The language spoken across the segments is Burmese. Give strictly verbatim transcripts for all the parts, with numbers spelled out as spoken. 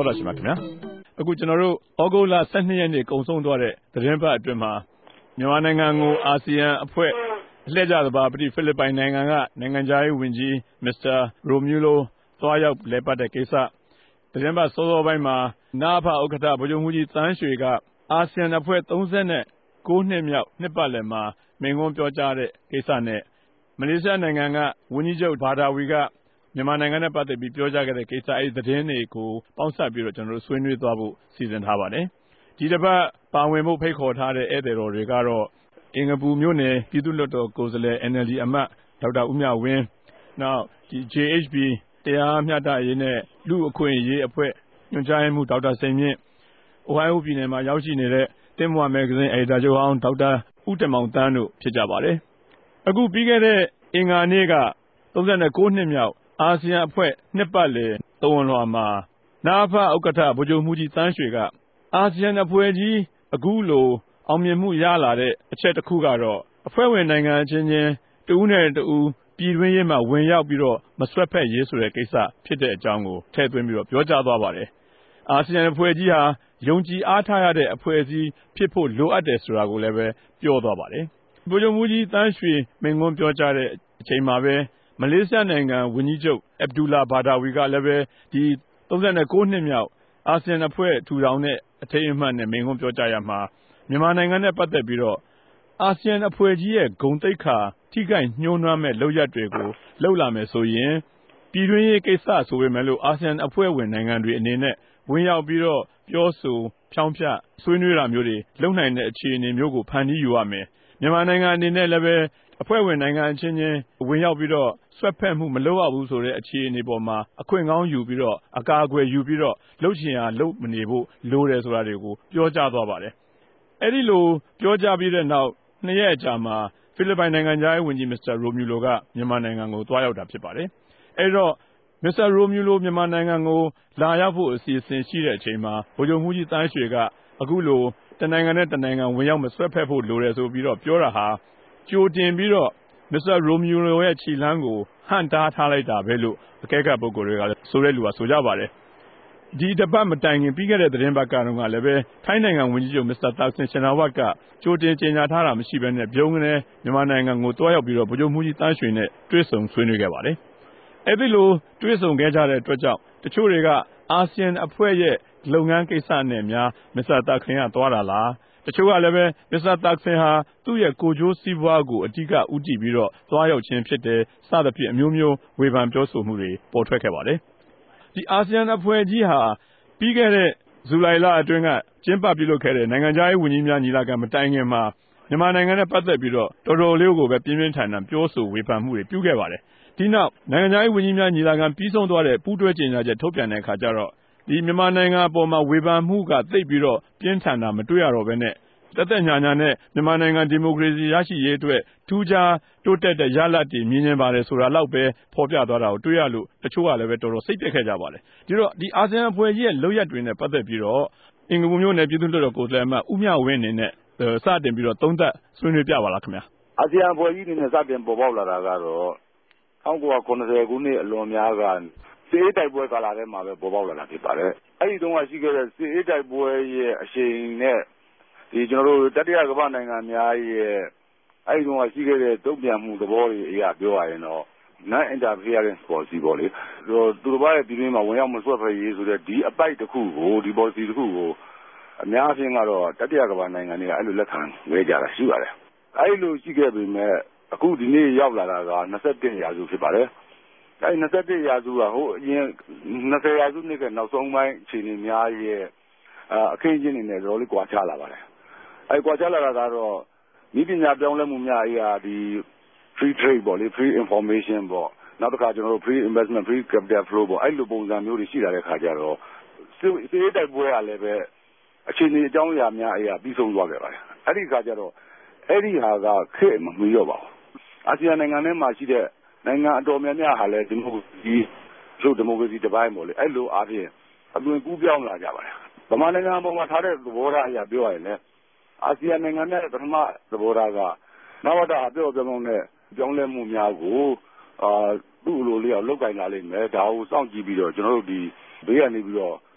တာရှိမှာခင်ဗျာအခုကျွန်တော်တို့ဩဂုတ်လဆယ့်နှစ်ရက်နေ့ကုံဆုံးသွားတဲ့သတင်းပတ်အတွင်းမှာမြန်မာနိုင်ငံကိုအာဆီယံအဖွဲ့အလှည့်ကျသဘာပတိဖိလစ်ပိုင်နိုင်ငံကနိုင်ငံခြားရေးဝန်ကြီးမစ္စတာရိုမြူလိုသွားရောက်လည်ပတ်တဲ့ကိစ္စသတင်းပတ်စောစောပိုင်းမှာနာဖဥက္ကဋ္ဌဗိုလ်ချုပ်မှူးကြီးသန်းရွှေကအာဆီယံအဖွဲ့သုံးဆယ့်ကိုးနှစ်မြောက်နှစ်ပတ်လည်မှာမိန့်ခွန်းပြောကြားတဲ့ကိစ္စနဲ့မလေးရှားနိုင်ငံကဝန်ကြီးချုပ်ဘာဒါဝီကမြန်မာနိုင်ငံနဲ့ပတ်သက်ပြီးပြောကြားခဲ့တဲ့ကိစ္စအဲဒီသတင်းတွေကိုပေါင်းစပ်ပြီးတော့ကျွန်တော်တို့ဆွေးနွေးသွားဖို့စီစဉ်ထားပါတယ်ဒီတစ်ပတ်ပါဝင်ဖို့ဖိတ်ခေါ်ထားတဲ့ဧည့်သည်တော်တွေကတော့အင်္ဂပူမြို့နယ်ပြည်သူ့လွှတ်တော်ကိုယ်စားလှယ် N L D အမတ်ဒေါက်တာဦးမြဝင်းနောက်ဒီ J H P တရားမျှတရေးနဲ့လူအခွင့်အရေးအဖွဲ့ညွှန်ကြားရေးမှူးဒေါက်တာစိန်မြင့်အိုဟိုင်းအိုပြည်နယ်မှာရောက်ရှိနေတဲ့တင်မွာမဂ္ဂဇင်းအယ်ဒီတာချုပ်ဟောင်းဒေါက်တာဦးတင်မောင်သန်းတို့ဖြစ်ကြပါတယ်အခုပြီးခဲ့တဲ့အင်္ဂါနေ့ကသုံးဆယ့်ကိုးနှစ်မြောက်အာဆီယံအဖွဲ့နှစ်ပတ်လည်သဝဏ်လွှာမှာနာဖဥက္ကဋ္ဌဗိုလ်ချုပ်မှူးကြီးသန်းရွှေကအာဆီယံအဖွဲ့ကြီးအခုလိုအောင်မြင်မှုရလာတဲ့အချက်တစ်ခုကတော့အဖွဲ့ဝင်နိုင်ငံချင်းချင်းတဦးနဲ့တဦးပြည်တွင်းရေးမှာဝင်ရောက်ပြီးတော့မဆွတ်ဖက်ရေးဆိုတဲ့ကိစ္စဖြစ်တဲ့အကြောင်းကိုထည့်သွင်းပြီးတော့ပြောကြားသွားပါတယ်အာဆီယံအဖွဲ့ကြီးဟာယုံကြည်အားထားရတဲ့အဖွဲ့အစည်းဖြစ်ဖို့လိုအပ်တယ်ဆိုတာကိုလည်းပဲပြောသွားပါတယ်ဗိုလ်ချုပ်မှူးကြီးသန်းရွှေမိန့်ခွန်းပြောကြားတဲ့အချိန်မှာပဲမလေးရှားနိုင်ငံဝန်ကြီးချုပ်အဗ်ဒူလာဘာဒါဝီကလည်းပဲဒီသုံးဆယ့်ကိုးနှစ်မြောက်အာဆီယံအဖွဲ့ထူထောင်တဲ့အထိမ်းအမှတ်နဲ့မိန့်ခွန်းပြောကြားရမှာမြန်မာနိုင်ငံနဲ့ပတ်သက်ပြီးတော့အာဆီယံအဖွဲ့ကြီးရဲ့ဂုဏ်သိက္ခာထိခိုက်ညှိုးနွမ်းမဲ့လုပ်ရပ်တွေကိုလှုပ်လာမယ်ဆိုရင်ပြည်တွင်းရေးကိစ္စဆိုပေမဲ့လို့အာဆီယံအဖွဲ့ဝင်နိုင်ငံတွေအနေနဲ့ဝင်ရောက်ပြီးတော့ပြောဆိုဖြောင်းဖြဆွေးနွေးတာမျိုးတွေလုပ်နိုင်တဲ့အခြေအနေမျိုးကိုဖန်တီးယူရမယ်မြန်မာနိုင်ငံအနေနဲ့လည်းပဲအဖွဲ့ဝင်နိုင်ငံအချင်းချင်းဝင်ရောက်ပြီးတော့ဆွတ်ဖက်မှုမလုပ်ရဘူးဆိုတဲ့အခြေအနေပေါ်မှာအခွင့်ကောင်းယူပြီးတော့အကာအကွယ်ယူပြီးတော့လှုပ်ချင်ရလှုပ်မနေဖို့လိုတယ်ဆိုတာတွေကိုပြောကြားသွားပါတယ်အဲ့ဒီလိုပြောကြားပြီးတဲ့နောက်နှစ်ရက်အကြာမှာဖိလစ်ပိုင်နိုင်ငံသားဝန်ကြီးမစ္စတာရိုမြူလိုကမြန်မာနိုင်ငံကိုတွားရောက်တာဖြစ်ပါတယ်အဲ့တော့မစ္စတာရိုမြူလိုမြန်မာနိုင်ငံကိုလာရောက်ဖို့အစီအစဉ်ရှိတဲ့အချိန်မှာဗိုလ်ချုပ်မှူးကြီးသန်းရွှေကအခုလိုတနိုင်ငံနဲ့တနိုင်ငံဝင်ရောက်မဆွတ်ဖက်ဖို့လိုတယ်ဆိုပြီးတော့ပြောတာဟာကြိုတင်ပြီးတော့မစ္စတာရိုမြူလိုရဲ့ခြေလှမ်းကိုဟန့်တားထားလိုက်တာပဲလို့အကဲခတ်ပုဂ္ဂိုလ်တွေကလည်းဆိုတဲ့လူကဆိုကြပါတယ်ဒီတပတ်မတိုင်ခင်ပြီးခဲ့တဲ့သတင်းပတ်ကတော့လည်းပဲထိုင်းနိုင်ငံဝန်ကြီးချုပ်မစ္စတာတာဆင်ရှင်နာဝတ်ကကြိုတင်ကြေညာထားတာမရှိဘဲနဲ့ပြုံးကနေမြန်မာနိုင်ငံကိုတွားရောက်ပြီးတော့ဗိုလ်ချုပ်မှူးကြီးသန်းရွှေနဲ့တွေ့ဆုံဆွေးနွေးခဲ့ပါတယ်အဲ့ဒီလိုတွေ့ဆုံခဲ့ကြတဲ့အတွက်ကြောင့်တချို့တွေကအာဆီယံအဖွဲ့ရဲ့လုပ်ငန်းကိစ္စနဲ့များမစ္စတာတာဆင်ကသွားတာလားတချို့ကလည်းပဲမစ္စတာတာဆင်ဟာသူ့ရဲ့ကိုကျိုးစီးပွားကိုအဓိကဦးတည်ပြီးတော့သွားရောက်ခြင်းဖြစ်တယ်စသဖြင့်အမျိုးမျိုးဝေဖန်ပြောဆိုမှုတွေပေါ်ထွက်ခဲ့ပါတယ်ဒီအာဆီယံအဖွဲ့ကြီးဟာပြီးခဲ့တဲ့ဇူလိုင်လအတွင်းကကျင်းပပြုလုပ်ခဲ့တဲ့နိုင်ငံခြားရေးဝန်ကြီးများညီလာခံမတိုင်ခင်မှာမြန်မာနိုင်ငံနဲ့ပတ်သက်ပြီးတော့တော်တော်လေးကိုပဲပြင်းပြင်းထန်ထန်ပြောဆိုဝေဖန်မှုတွေပြုခဲ့ပါတယ်ဒီနောက်နိုင်ငံခြားရေးဝန်ကြီးများညီလာခံပြီးဆုံးသွားတဲ့ပူးတွဲကြေညာချက်ထုတ်ပြန်တဲ့အခါကျတော့ဒီမြန်မာနိုင်ငံအပေါ်မှာဝေဖန်မှုကသိပ်ပြီးတော့ပြင်းထန်တာမတွေ့ရတော့ဘဲနဲ့တက်တက်ညာညာနဲ့မြန်မာနိုင်ငံဒီမိုကရေစီရရှိရေးအတွက်ထူးခြားတိုးတက်တဲ့ရလဒ်တွေမြင်မြင်ပါတယ်ဆိုတာလောက်ပဲဖော်ပြသွားတာကိုတွေ့ရလို့တချို့ကလည်းပဲတော်တော်စိတ်ပျက်ခဲ့ကြပါတယ်ဒီတော့ဒီအာဆီယံအဖွဲ့ကြီးရဲ့လုပ်ရက်တွေနဲ့ပတ်သက်ပြီးတော့အင်္ဂပူမြို့နယ်ပြည်သူ့လွှတ်တော်ကိုယ်စားလှယ်အမတ်ဦးမြဝင်းအနေနဲ့စတင်ပြီးတော့သုံးသပ်ဆွေးနွေးပြပါလားခင်ဗျာအာဆီယံအဖွဲ့ကြီးအနေနဲ့စတင်ပေါ်ပေါက်လာတာကတော့၁၉၇၀ခုနှစ်အလွန်များကစစ်အေးတိုက်ပွဲကာလထဲမှာပဲပေါ်ပေါက်လာတာဖြစ်ပါတယ်အဲ့ဒီတုန်းကရှိခဲ့တဲ့စစ်အေးတိုက်ပွဲရဲ့အရှိန်နဲ့ဒီကျွန်တော်တို့တတိယကမ္ဘာနိုင်ငံများရဲ့အဲ့ဒီတုန်းကရှိခဲ့တဲ့တုံ့ပြန်မှုသဘောတွေအရာပြောရရင်တော့ non interference policy ပေါ့လေသူတို့ဘာရဲ့ပြည်တွင်းမှာဝင်ရောက်မဆွတ်ဖက်ရေးဆိုတဲ့ဒီအပိုက်တစ်ခုကိုဒီ policy တစ်ခုကိုအများအပြားကတော့တတိယကမ္ဘာနိုင်ငံတွေကအဲ့လိုလက်ခံခဲ့ကြတာရှိပါတယ်အဲ့လိုရှိခဲ့ပေမဲ့အခုဒီနေ့ရောက်လာတာက၂၁ရာစုဖြစ်ပါတယ်အဲ့၂၁ရာစုကဟိုအရင်၂၀ရာစုနှစ်ကနောက်ဆုံးပိုင်းအခြေအနေများရဲ့အခင်းအကျင်းတွေနဲ့တော်တော်လေးကွာခြားလာပါတယ်အဲ့ကွာခြားလာတာကတော့ဤပညာပြောင်းလဲမှုများအရာဒီ free trade ပေါ့လေ free information ပေါ့နောက်တစ်ခါကျွန်တော်တို့ free investment free capital flow ပေါ့အဲ့လိုပုံစံမျိုးတွေရှိလာတဲ့ခါကျတော့စစ်ရေးတိုက်ပွဲကလည်းပဲအခြေအနေအကြောင်းအရာများအရာပြီးဆုံးသွားခဲ့ပါတယ်အဲ့ဒီခါကျတော့အဲ့ဒီဟာကခေတ်မမီတော့ပါဘူးအာဆီယံနိုင်ငံထဲမှာရှိတဲ့နိုင်ငံအတော်များများဟာလည်းဒီမိုကရေစီတို့ဒီမိုကရေစီတစ်ပိုင်းပေါ့လေအဲ့လိုအားဖြင့်အသွင်ကူးပြောင်းလာကြပါတယ်ဗမာနိုင်ငံပေါ်မှာထားတဲ့သဘောထားအရာပြောရရင်လည်းအာဆီယံနိုင်ငံရဲ့ပထမသဘောထားကနဝတအပြောပြောင်းတဲ့ပြောင်းလဲမှုများကိုအာသူ့လိုလေးအောင်လောက်ကင်လာလိမ့်မယ်ဒါကိုစောင့်ကြည့်ပြီးတော့ကျွန်တော်တို့ဒီဘေးကနေပြီးတော့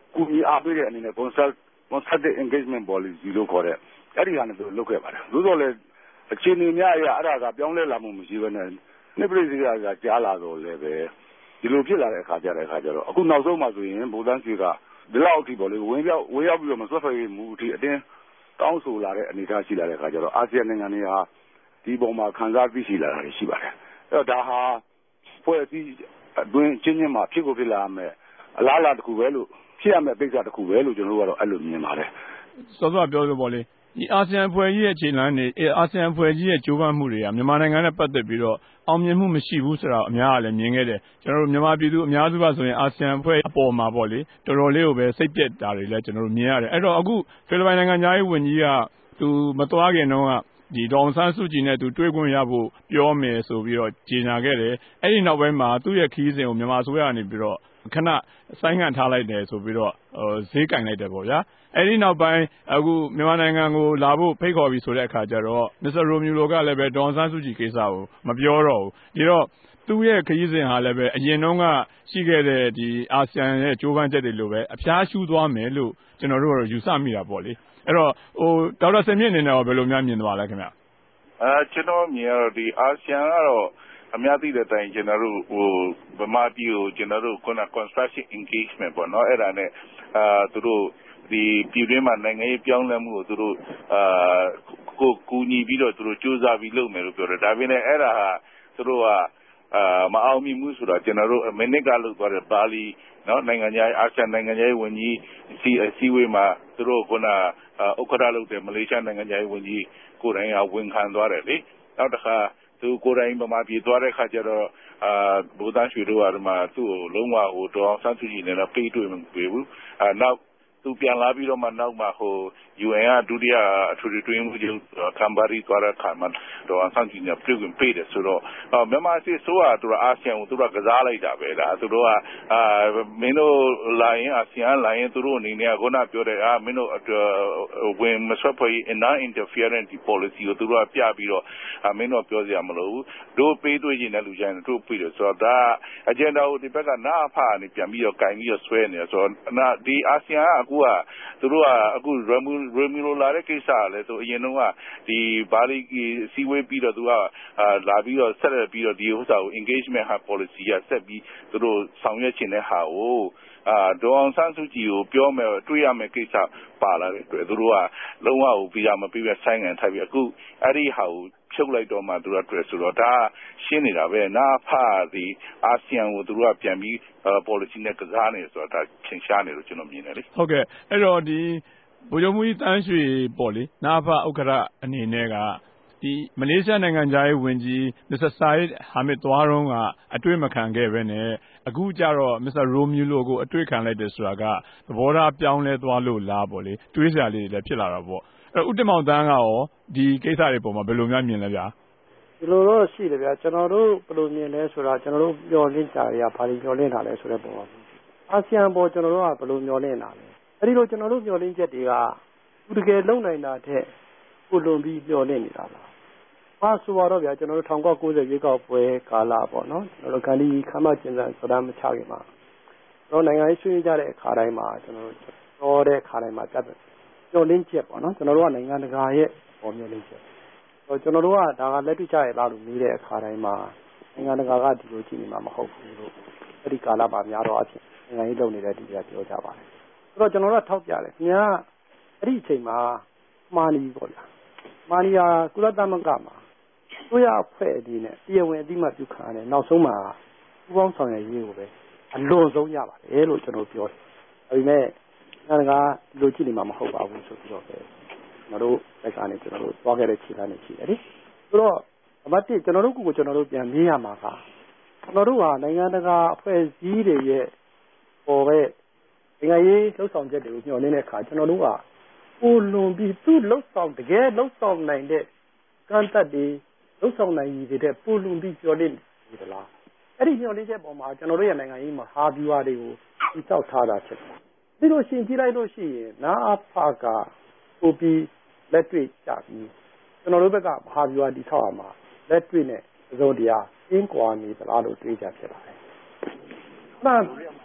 ကူညီအားပေးတဲ့အနေနဲ့ consultative engagement policy လို့ခေါ်တဲ့အဲ့ဒီဟာနဲ့သူလုပ်ခဲ့ပါတယ်သို့တော်လည်းအခြေအနေများအရအဲ့ဒါကပြောင်းလဲလာမှုမရှိဘဲနဲ့နှစ်ပြည်စည်းကကြားလာတော့လည်းပဲဒီလိုဖြစ်လာတဲ့အခါကျတဲ့အခါကျတော့အခုနောက်ဆုံးမှဆိုရင်ဗိုလ်တန်းရွှေကဒီလောက်အထိပေါ့လေဝင်ပြောက်ဝင်ရောက်ပြီးတော့မဆွတ်ဖက်မှုအထိအတင်းတောင်းဆိုလာတဲ့အနေအထားရှိလာတဲ့အခါကျတော့အာဆီယံနိုင်ငံတွေဟာဒီပုံမှာခံစားသိရှိလာတာရှိပါတယ်အဲ့တော့ဒါဟာဖွဲ့စည်းအတွင်းချင်းချင်းမှာဖြစ်ကိုဖြစ်လာမယ်အလားအလာတစ်ခုပဲလို့ဖြစ်ရမယ့်ပိတ်စာတစ်ခုပဲလို့ကျွန်တော်တို့ကတော့အဲ့လိုမြင်ပါတယ်စောစောပြောလို့ပေါ့လေဒီအာဆီယံဖွဲ့ကြီးရဲ့အခြေလှမ်းတွေအာဆီယံဖွဲ့ကြီးရဲ့ကြိုးပမ်းမှုတွေကမြန်မာနိုင်ငံနဲ့ပတ်သက်ပြီးတော့အောင်မြင်မှုမရှိဘူးဆိုတာအများကလည်းမြင်ခဲ့တယ်ကျွန်တော်တို့မြန်မာပြည်သူအများစုကဆိုရင်အာဆီယံဖွဲ့အပေါ်မှာပေါ့လေတော်တော်လေးကိုပဲစိတ်ပြက်တာတွေလည်းကျွန်တော်တို့မြင်ရတယ်အဲ့တော့အခုဖိလစ်ပိုင်နိုင်ငံသားရေးဝန်ကြီးကသူမသွားခင်တော့ကဒီဒေါအောင်ဆန်းစုကြည်နဲ့သူတွေ့ခွင့်ရဖို့ပြောမယ်ဆိုပြီးတော့ကြေညာခဲ့တယ်အဲ့ဒီနောက်ပိုင်းမှာသူ့ရဲ့ခီးစဉ်ကိုမြန်မာအစိုးရကနေပြီးတော့ခဏဆိုင်းငံ့ထားလိုက်တယ်ဆိုပြီးတော့ဈေးကင်လိုက်တယ်ပေါ့ဗျာအဲ့ဒီနောက်ပိုင်းအခုမြန်မာနိုင်ငံကိုလာဖို့ဖိတ်ခေါ်ပြီးဆိုတဲ့အခါကျတော့မစ္စတာရိုမီလိုကလည်းပဲဒေါအောင်ဆန်းစုကြည်ကိစ္စကိုမပြောတော့ဘူးဒီတော့သူ့ရဲ့ခရီးစဉ်ဟာလည်းပဲအရင်တုန်းကရှိခဲ့တဲ့ဒီအာဆီယံရဲ့ကြိုးပမ်းချက်တွေလိုပဲအဖျားရှူသွားမယ်လို့ကျွန်တော်တို့ကတော့ယူဆမိတာပေါ့လေအဲ့တော့ဟိုဒေါက်တာစင်မြင့်အနေနဲ့ရောဘယ်လိုများမြင်သွားလဲခင်ဗျအဲကျွန်တော်မြင်ရတော့ဒီအာဆီယံကတော့အများသိတဲ့အတိုင်းကျွန်တော်တို့ဟိုဗမာပြည်ကိုကျွန်တော်တို့ခုန construction engagement ပေါ့နော်အဲ့ဒါနဲ့အာသူတို့ဒီပြည်တွင်းမှာနိုင်ငံရေးပြောင်းလဲမှုကိုသူတို့အာကိုကူညီပြီးတော့သူတို့စူးစမ်းပြီးလုပ်မယ်လို့ပြောတယ်ဒါပေမဲ့အဲ့ဒါဟာသူတို့ကအာမအောင်မြင်မှုဆိုတော့ကျွန်တော်တို့မိနစ်ကလုပ်သွားတဲ့ဘာလီနော်နိုင်ငံသားအာဆီယံနိုင်ငံသားဝန်ကြီးစီအစည်းအဝေးမှာသူတို့ခုနဥက္ကဋ္ဌလုပ်တဲ့မလေးရှားနိုင်ငံသားဝန်ကြီးကိုယ်တိုင်ကဝန်ခံသွားတယ်လေနောက်တစ်ခါသူကိုယ်တိုင်ဗမာပြည်သွားတဲ့ခါကျတော့အာဗိုလ်တန်းရွှေတို့ကဒီမှာသူ့ကိုလုံးဝဟိုဒေါအောင်ဆန်းစုကြည်နဲ့တော့ပြေးတွေ့မတွေ့ဘူးအာနောက်သူပြန်လာပြီးတော့မှနောက်မှဟို ယူအန် ကဒုတိယအထွေထွေတွင်းမှုချုပ်ကမ်ဘာရီသွားတဲ့ခါမှာဒေါအောင်ဆန်းစုကြည်နဲ့ပြေးဝင်ပြေးတယ်ဆိုတော့မြန်မာစစ်ဆိုးကသူကအာဆီယံကိုသူကကစားလိုက်တာပဲဒါသူတို့ကအာမင်းတို့လာရင်အာဆီယံလာရင်သူတို့အနေနဲ့ခုနပြောတဲ့အာမင်းတို့ဝင်မဆွတ်ဖွေ non interference policy ကိုသူတို့ကပြပြီးတော့အာမင်းတို့ပြောစရာမလိုဘူးတို့ပေးသွေးခြင်းနဲ့လူချိုင်းတို့ပြေးတယ်ဆိုတော့ဒါအဂျင်ဒါကိုဒီဘက်ကနာအဖာနေပြန်ပြီးတော့ကင်ပြီးတော့ဆွဲနေတယ်ဆိုတော့နာဒီအာဆီယံကအခုကသူတို့ကအခုရမူရမီလိုလာတဲ့ကိစ္စကလည်းသူအရင်တုန်းကဒီဘာလီစီဝေးပြီးတော့သူကအာလာပြီးတော့ဆက်လက်ပြီးတော့ဒီဥစ္စာကို engagement ဟာ policy ကဆက်ပြီးသူတို့ဆောင်ရွက်ခြင်းတဲ့ဟာကိုအာဒေါအောင်ဆန်းစုကြည်ကိုပြောမယ်တွေ့ရမယ်ကိစ္စပါလာတဲ့အတွက်သူတို့ကလုံးဝကိုဗီဇာမပေးဘဲဆိုင်းငံ့ထားပြီးအခုအဲ့ဒီဟာကိုဖြုတ်လိုက်တော့မှသူတို့တွေ့ဆိုတော့ဒါရှင်းနေတာပဲနာဖာဒီအာဆီယံကိုသူတို့ကပြန်ပြီး policy နဲ့ကစားနေဆိုတော့ဒါထင်ရှားနေလို့ကျွန်တော်မြင်တယ်လေဟုတ်ကဲ့အဲ့တော့ဒီဗိုလ်ချုပ်မှုကြီးတန်းရွှေပေါ့လေနာဖာဥက္ကဋ္ဌအနေနဲ့ကဒီမလေးရှားနိုင်ငံသားရေးဝန်ကြီးမစ္စတာဆာအစ်ဟာမစ်သွားတော့ကအတွေ့မခံခဲ့ပဲနဲ့အခုကျတော့မစ္စတာရိုမီလိုကိုအတွေ့ခံလိုက်တယ်ဆိုတာကသဘောထားပြောင်းလဲသွားလို့လားပေါ့လေတွေးစရာလေးတွေလည်းဖြစ်လာတာပေါ့အဲ့ဦးတင်မောင်တန်းကရောဒီကိစ္စတွေပုံမှာဘယ်လိုများမြင်လဲဗျာဒီလိုတော့ရှိတယ်ဗျာကျွန်တော်တို့ဘယ်လိုမြင်လဲဆိုတာကျွန်တော်တို့မျှော်လင့်ကြရဘာလို့မျှော်လင့်တာလဲဆိုတဲ့ပုံပါအာဆီယံပေါ်ကျွန်တော်တို့ကဘယ်လိုမျှော်လင့်တာလဲအဲ့ဒီလိုကျွန်တော်တို့မျှော်လင့်ချက်တွေကသူတကယ်လုံနိုင်တာတဲ့ကိုလွန်ပြီးမျှော်လင့်နေတာလားဘာဆိုတော့ဗျာကျွန်တော်တို့၁၉၉၀ရွေးကောက်ပွဲကာလပေါ့နော်ကျွန်တော်တို့ကန်ဒီခမ်းမကျင်းစံစဒမ်းမချခင်မှာကျွန်တော်နိုင်ငံရေးဆွေးနွေးကြတဲ့အခါတိုင်းမှာကျွန်တော်တို့တော်တဲ့အခါတိုင်းမှာကြက်မျှော်လင့်ချက်ပေါ့နော်ကျွန်တော်တို့ကနိုင်ငံတကာရဲ့ပေါ်မျှော်လင့်ချက်ကျွန်တော်တို့ကဒါကလက်တွေ့ကျရလားလို့မေးတဲ့အခါတိုင်းမှာနိုင်ငံတကာကဒီလိုကြည့်နေမှာမဟုတ်ဘူးလို့အဲ့ဒီကာလမှာများတော့အဖြစ်နိုင်ငံရေးလုပ်နေတဲ့ဒီကပြောကြပါတယ်ဆိုတော့ကျွန်တော်တို့ကထောက်ပြတယ်ခင်ဗျာအဲ့ဒီအချိန်မှာမာနီပေါ့လားမာနီယာကုလသမဂ္ဂမှာတို့ရအဖွဲ့အဒီနဲ့တရားဝင်အတိမတ်ပြုခံရတယ်နောက်ဆုံးမှာပူးပေါင်းဆောင်ရွက်ရေးကိုပဲအလွန်ဆုံးရပါတယ်လို့ကျွန်တော်ပြောတယ်ဒါပေမဲ့နိုင်ငံတကာဒီလိုကြည့်နေမှာမဟုတ်ပါဘူးဆိုပြီးတော့ပဲကျွန်တော်တို့ဘက်ကနေကျွန်တော်တို့သွားခဲ့တဲ့ခြေလှမ်းတွေရှိတယ်လေဆိုတော့အမတ်တိကျွန်တော်တို့ကိုကျွန်တော်တို့ပြန်မေးရမှာကကျွန်တော်တို့ဟာနိုင်ငံတကာအဖွဲ့အစည်းတွေရဲ့ပေါ်ပဲနိုင်ငံရေးလှုပ်ဆောင်ချက်တွေကိုညှော်နေတဲ့အခါကျွန်တော်တို့ကကိုလွန်ပြီးသူ့လှုပ်ဆောင်တကယ်လှုပ်ဆောင်နိုင်တဲ့ကန့်သက်တွေလှုပ်ဆောင်နိုင်ရည်တဲ့ပိုလွန်ပြီးပြောနေတယ်လားအဲ့ဒီညှော်လေးချက်ပေါ်မှာကျွန်တော်တို့ရဲ့နိုင်ငံရေးမှာဟာဗျူဟာတွေကိုတိကျထားတာဖြစ်တယ်ဒီလိုရှင်းကြည့်လိုက်လို့ရှိရင်နာအဖကပိုပြီးလက်တွေ့ကြပြီးကျွန်တော်တို့ဘက်ကမဟာဗျူဟာတိထောက်ရမှာလက်တွေ့နဲ့သဘောတရားအင်းကွာနေသလားလို့တွေးကြဖြစ်ပါတယ်။မှန်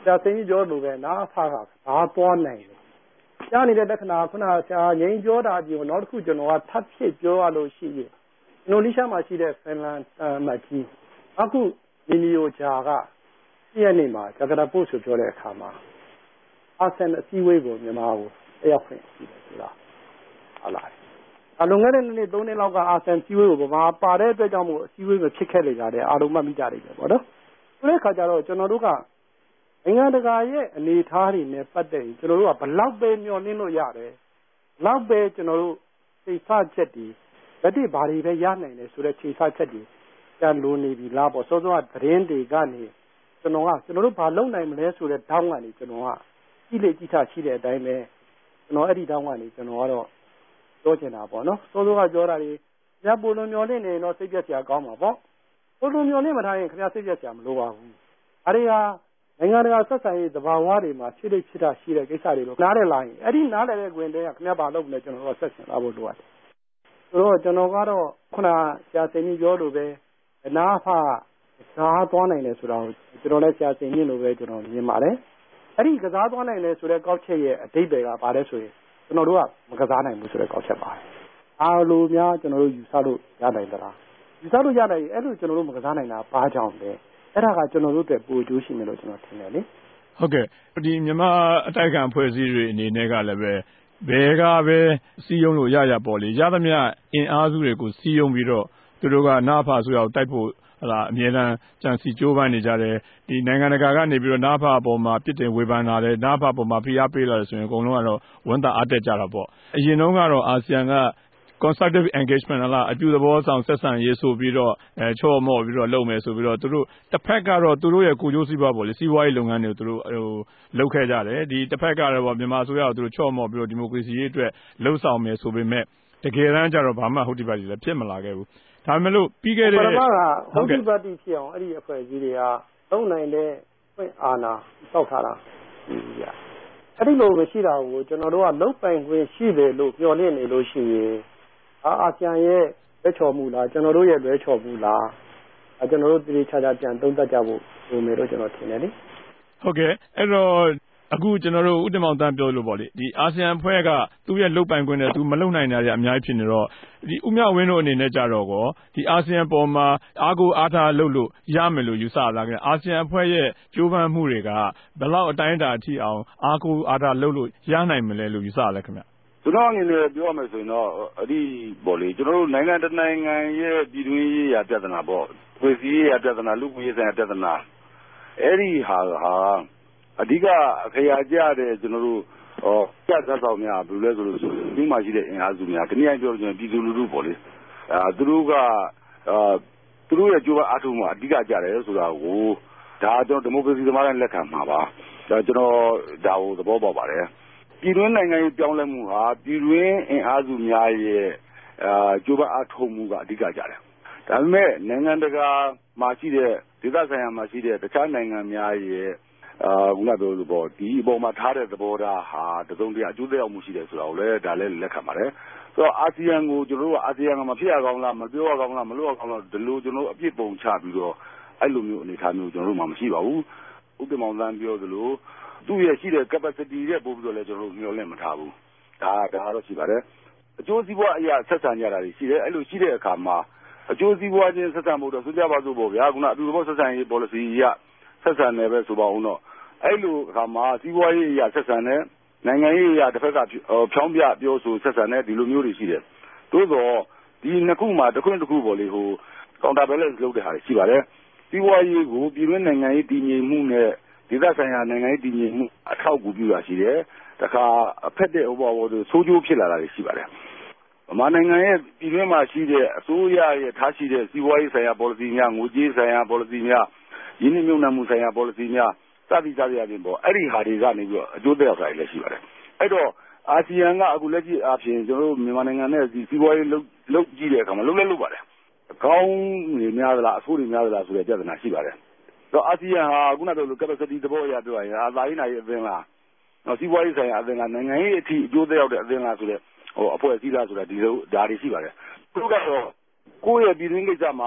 ဆရာစိန်ကြီးပြောလို့ပဲနားဖားကဘာသွားနိုင်လဲကြားနေတဲ့လက္ခဏာခုနဆရာငိန်ပြောတာပြီးတော့နောက်တစ်ခုကျွန်တော်ကထပ်ဖြစ်ပြောရလို့ရှိရင်အင်ဒိုနီးရှားမှာရှိတဲ့ဖင်လန်မတ်ကြီးအခုမီနီယိုဂျာကရှေ့ရနေမှာဂျကာတာပို့ဆိုပြောတဲ့အခါမှာအာဆန်အစည်းအဝေးကိုမြန်မာကိုတယောက်ခွင့်ရှိတယ်ဆိုတာဟုတ်လားအလုံးငယ်တဲ့နေ့သုံးနှစ်လောက်ကအာဆန်စည်းဝေးကိုဗမာပါတဲ့အတွက်ကြောင့်မို့အစည်းအဝေးမဖြစ်ခဲ့လေကြတယ်အားလုံးမှတ်မိကြတယ်ပေါ့နော်ဆိုတဲ့အခါကျတော့ကျွန်တော်တို့ကနိုင်ငံတကာရဲ့အနေအထားတွေနဲ့ပတ်သက်ရင်ကျွန်တော်တို့ကဘလောက်ပဲမျှော်လင့်လို့ရတယ်ဘလောက်ပဲကျွန်တော်တို့စိတ်ဆချက်တွေလက်တွေ့ဘာတွေပဲရနိုင်တယ်ဆိုတဲ့ချိန်ဆချက်တွေကြံလို့နေပြီလားပေါ့စောစောကသတင်းတွေကနေကျွန်တော်ကကျွန်တော်တို့ဘာလုပ်နိုင်မလဲဆိုတဲ့တောင်းကနေကျွန်တော်ကကြီးလေကြီးထရှိတဲ့အတိုင်းပဲကျွန်တော်အဲ့ဒီတောင်းကနေကျွန်တော်ကတော့ပြောချင်တာပေါ့နော်စောစောကပြောတာတွေညပိုလုံးမျောနေနေတော့စိတ်ပြက်စရာကောင်းမှာပေါ့ပိုလုံးမျောနေမထားရင်ခင်ဗျားစိတ်ပြက်စရာမလိုပါဘူးအဲ့ဒီဟာနိုင်ငံတကာဆက်ဆံရေးသဘာဝတွေမှာဖြစ်လိဖြစ်တာရှိတဲ့ကိစ္စတွေလို့နားလည်လာရင်အဲ့ဒီနားလည်တဲ့ခွင့်တည်းကခင်ဗျားဘာလုပ်မလဲကျွန်တော်တို့ဆက်ဆံလာဖို့လိုတယ်ဆိုတော့ကျွန်တော်ကတော့ခုနဆရာစိန်ကြီးပြောလို့ပဲအနာဖစားသွားနိုင်တယ်ဆိုတာကိုကျွန်တော်လည်းဆရာစိန်ကြီးလိုပဲကျွန်တော်မြင်ပါတယ်အဲ့ဒီကစားသွားနိုင်တယ်ဆိုတဲ့ကောက်ချက်ရဲ့အဓိပ္ပာယ်ကဘာလဲဆိုရင်ကျွန်တော်တို့ကမကစားနိုင်ဘူးဆိုတဲ့ကောက်ချက်ပါတယ်အားလို့များကျွန်တော်တို့ယူဆလို့ရနိုင်သလားယူဆလို့ရနိုင်ရင်အဲ့လိုကျွန်တော်တို့မကစားနိုင်တာဘာကြောင့်လဲအဲ့ဒါကကျွန်တော်တို့အတွက်ပိုကျိုးရှိမယ်လို့ကျွန်တော်ထင်တယ်လေဟုတ်ကဲ့ဒီမြန်မာအတိုက်အခံဖွဲ့စည်းတွေအနေနဲ့ကလည်းပဲဘယ်ကပဲစီးယုံလို့ရရပေါ့လေရသမျှအင်အားစုတွေကိုစီးယုံပြီးတော့သူတို့ကနာဖဆိုရအောင်တိုက်ဖို့ဟလာအမြဲတမ်းကြံစီကြိုးပမ်းနေကြတယ်ဒီနိုင်ငံတကာကနေပြီးတော့နာဖအပေါ်မှာပြစ်တင်ဝေဖန်လာတယ်နာဖအပေါ်မှာဖိအားပေးလာတယ်ဆိုရင်အကုန်လုံးကတော့ဝန်တာအားတက်ကြတာပေါ့အရင်တုန်းကတော့အာဆီယံကconstructive engagement လားအကျိုးသဘောဆောင်ဆက်ဆံရေးဆိုပြီးတော့အဲချော့မော့ပြီးတော့လုပ်မယ်ဆိုပြီးတော့သူတို့တစ်ဖက်ကတော့သူတို့ရဲ့ကိုကျိုးစီးပွားပေါ့လေစီးပွားရေးလုပ်ငန်းတွေကိုသူတို့ဟိုလုပ်ခဲ့ကြတယ်ဒီတစ်ဖက်ကတော့မြန်မာအစိုးရကိုသူတို့ချော့မော့ပြီးတော့ဒီမိုကရေစီရေးအတွက်လှုပ်ဆောင်မယ်ဆိုပေမဲ့တကယ်တမ်းကျတော့ဘာမှဟုတ်တိပါတိလည်းဖြစ်မလာခဲ့ဘူးဒါပေမဲ့လို့ပြီးခဲ့တဲ့ပထမကဟုတ်တိပါတိဖြစ်အောင်အဲ့ဒီအဖွဲ့အစည်းတွေကလုံနိုင်တဲ့ဖွင့်အာဏာစောက်ထားတာကြီးရအဲ့ဒီလိုမရှိတာကိုကျွန်တော်တို့ကလုံပိုင်ခွင့်ရှိတယ်လို့ပြောနေနေလို့ရှိရင်အာဆီယံရဲ့လွှဲချော်မှုလားကျွန်တော်တို့ရဲ့လွှဲချော်မှုလားအဲကျွန်တော်တို့တတိချာချာပြန်သုံးသပ်ကြဖို့လိုမယ်လို့ကျွန်တော်ထင်တယ်လေဟုတ်ကဲ့အဲ့တော့အခုကျွန်တော်တို့ဦးတင်မောင်တန်းပြောလို့ပေါ့လေဒီအာဆီယံအဖွဲ့ကသူ့ရဲ့လုတ်ပိုင်ခွင့်နဲ့သူမလုံနိုင်တာတွေအများကြီးဖြစ်နေတော့ဒီဦးမြဝင်းတို့အနေနဲ့ကြတော့ကောဒီအာဆီယံပေါ်မှာအားကိုအားထားလုပ်လို့ရမယ်လို့ယူဆလာကြအာဆီယံအဖွဲ့ရဲ့ကြိုးပမ်းမှုတွေကဘယ်လောက်အတိုင်းအတာအထိအောင်အားကိုအားထားလုပ်လို့ရနိုင်မလဲလို့ယူဆလဲခင်ဗျကျွန်တော်အနေနဲ့ပြောရမယ်ဆိုရင်တော့အဲ့ဒီပေါ့လေကျွန်တော်တို့နိုင်ငံတစ်နိုင်ငံရဲ့ပြည်တွင်းရေးရာပြဿနာပေါ့ဖွဲ့စည်းရေးရာပြဿနာလူ့ရေးဆိုင်ရာပြဿနာအဲ့ဒီဟာဟာအဓိကအခရာကျတဲ့ကျွန်တော်တို့ဟောကြက်သက်ဆောင်များဘယ်လိုလဲဆိုလို့ဒီမှာရှိတဲ့အင်အားစုများဒီနေ့ပြောလို့ကျွန်တော်ပြည်သူလူထုပေါ့လေအာသူတို့ကအာသူတို့ရဲ့ကြိုးပမ်းအားထုတ်မှုအဓိကကျတယ်ဆိုတာကိုဒါကျွန်တော်ဒီမိုကရေစီသမားတိုင်းလက်ခံမှာပါဒါကျွန်တော်ဒါကိုသဘောပေါက်ပါတယ်ပြည်တွင်းနိုင်ငံရေးပြောင်းလဲမှုဟာပြည်တွင်းအင်အားစုများရဲ့အာကြိုးပမ်းအားထုတ်မှုကအဓိကကျတယ်ဒါပေမဲ့နိုင်ငံတကာမှာရှိတဲ့ဒေသဆိုင်ရာမှာရှိတဲ့တခြားနိုင်ငံများရဲ့အာခုနပြောလို့ပေါ့ဒီအပေါ်မှာထားတဲ့သဘောထားဟာတစုံတရာအကျိုးသက်ရောက်မှုရှိတယ်ဆိုတာကိုလည်းဒါလည်းလက်ခံပါတယ်ဆိုတော့အာဆီယံကိုကျွန်တော်တို့ကအာဆီယံကမဖြစ်ရကောင်းလားမပြောရကောင်းလားမလုပ်ရကောင်းလားဒီလိုကျွန်တော်တို့အပြစ်ပုံချပြီးတော့အဲ့လိုမျိုးအနေအထားမျိုးကျွန်တော်တို့မှမရှိပါဘူးဥပမာတန်းပြောသလိုသူ့ရဲ့ရှိတဲ့ capacity ရဲ့ပို့ပြီးတော့လည်းကျွန်တော်တို့မျှော်လင့်မထားဘူးဒါဒါတော့ရှိပါတယ်အကျိုးစီးပွားအရာဆက်ဆံကြတာတွေရှိတယ်အဲ့လိုရှိတဲ့အခါမှာအကျိုးစီးပွားချင်းဆက်ဆံဖို့တော့ဆိုကြပါစို့ပေါ့ဗျာခုနအတူတူဆက်ဆံရေး policy အရဆက်ဆံတယ်ပဲဆိုပါဦးတော့အဲ့လိုအခါမှာစီးပွားရေးအရာဆက်ဆံတယ်နိုင်ငံရေးအရာတစ်ဖက်ကဖြောင်းပြပြောဆိုဆက်ဆံတယ်ဒီလိုမျိုးတွေရှိတယ်သို့တော့ဒီနှစ်ခုမှာတစ်ခုတစ်ခုပေါ့လေဟို counter balance လုပ်တဲ့ဟာတွေရှိပါတယ်စီးပွားရေးကိုပြည်တွင်းနိုင်ငံရေးတည်ငြိမ်မှုနဲ့ဒေသဆိုင်ရာနိုင်ငံရေးတည်ငြိမ်မှုအထောက်အကူပြုတာရှိတယ်တခါအဖက်တဲ့ဟိုဘောဆိုးကျိုးဖြစ်လာတာတွေရှိပါတယ်ဗမာနိုင်ငံရဲ့ပြည်တွင်းမှာရှိတဲ့အစိုးရရဲ့ထားရှိတဲ့စီးပွားရေးဆိုင်ရာ policy များငွေကြေးဆိုင်ရာ policy များရင်းနှီးမြှုပ်နှံမှုဆိုင်ရာ policy များစသည်စသည်အပြင်ပေါ့အဲ့ဒီဟာတွေကနေပြီးတော့အကျိုးသက်ရောက်တာတွေလည်းရှိပါတယ်အဲ့တော့အာဆီယံကအခုလက်ရှိအပြင်ကျွန်တော်တို့မြန်မာနိုင်ငံနဲ့ဒီစီးပွားရေးလုပ်လုပ်ကြည့်တဲ့အခါမှာလုပ်လဲလုပ်ပါတယ်အကောင်းတွေများသလားအဆိုးတွေများသလားဆိုတဲ့ပြဿနာရှိပါတယ်တော့အာဆီယံဟာခုနကပြောလို့ capacity သဘောအရပြောရင်အာသာရေးနိုင်အသင်းလားနော်စီးပွားရေးဆိုင်ရာအသင်းလားနိုင်ငံရေးအထိအကျိုးသက်ရောက်တဲ့အသင်းလားဆိုတဲ့ဟိုအဖွဲ့အစည်းလားဆိုတာဒီလိုဒါတွေရှိပါတယ်သူကတော့ကိုယ့်ရဲ့ပြည်တွင်းကိစ္စမှာ